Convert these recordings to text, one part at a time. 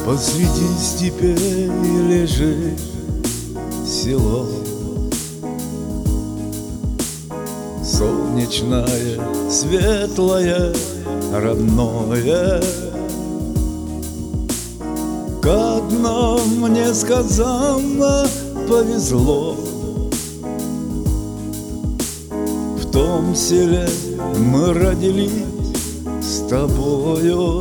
Посреди степей лежит село, солнечное, светлое, родное. Как нам несказанно повезло, в том селе мы родились с тобою.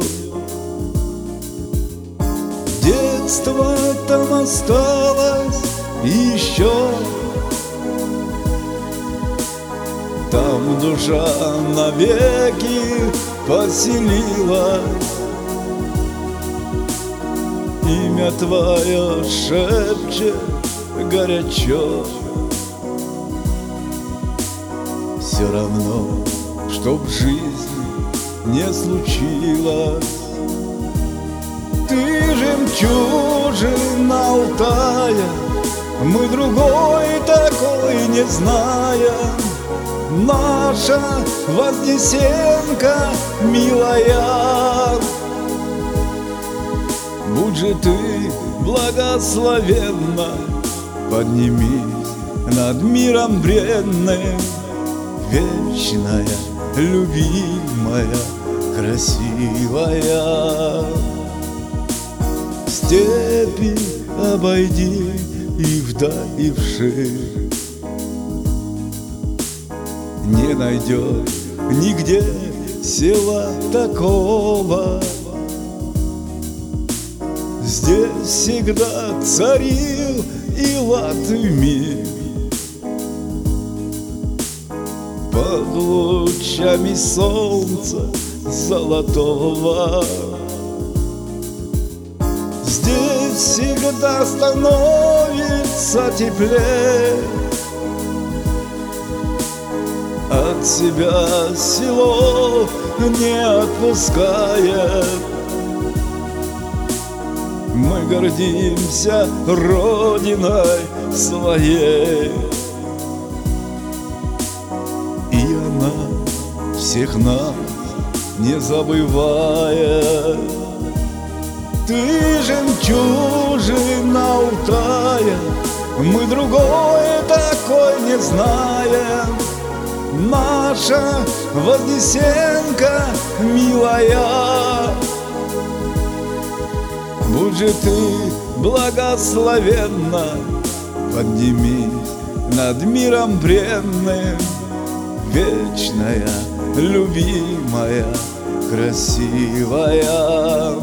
Детство там осталось еще, там душа навеки поселилась. Имя твое шепчет горячо. Все равно, что в жизни не случилось. Ты жемчужина Алтая, мы другой такой не знаем. Наша Вознесенка милая, будь же ты благословенна, поднимись над миром бренным. Вечная, любимая, красивая, степи обойди и вдаль, и вширь. Не найдешь нигде села такого. Здесь всегда царил и лад и мир. Под лучами солнца золотого здесь всегда становится теплее. От себя село не отпускает. Мы гордимся родиной своей, и она всех нас не забывает. Ты жемчужина Алтая, мы другой такой не знаем. Наша Вознесенка милая, будь же ты благословенна, поднимись над миром бренным. Вечная, любимая, красивая.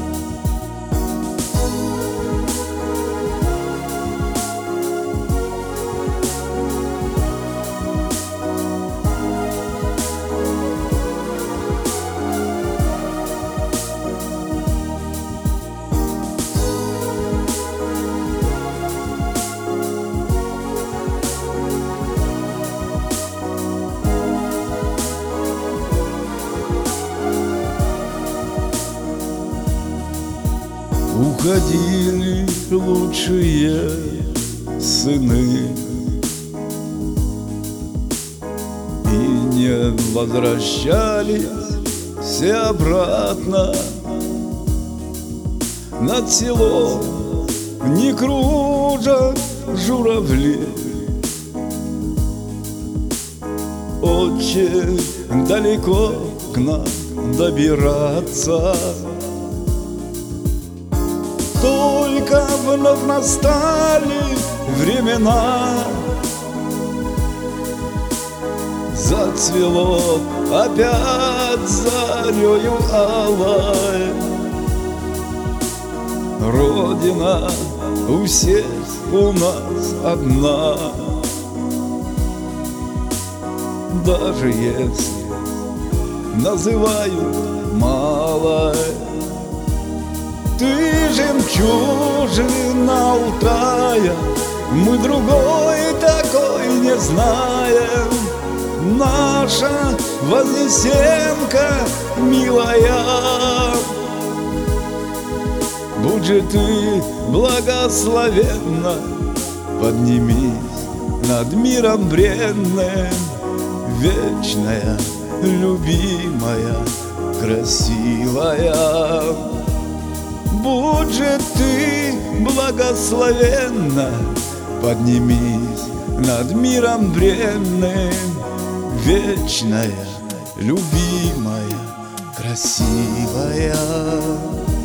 Уходили лучшие сыны и не возвращались все обратно. Над селом не кружат журавли, очень далеко к нам добираться. Только вновь настали времена, зацвело опять зарею алой. Родина у всех у нас одна, даже если называют малой. Ты жемчужина Алтая, мы другой такой не знаем. Наша Вознесенка милая, будь же ты благословенна, поднимись над миром бренным. Вечная, любимая, красивая, Будь же ты благословенна, поднимись над миром бренным, вечная, любимая, красивая.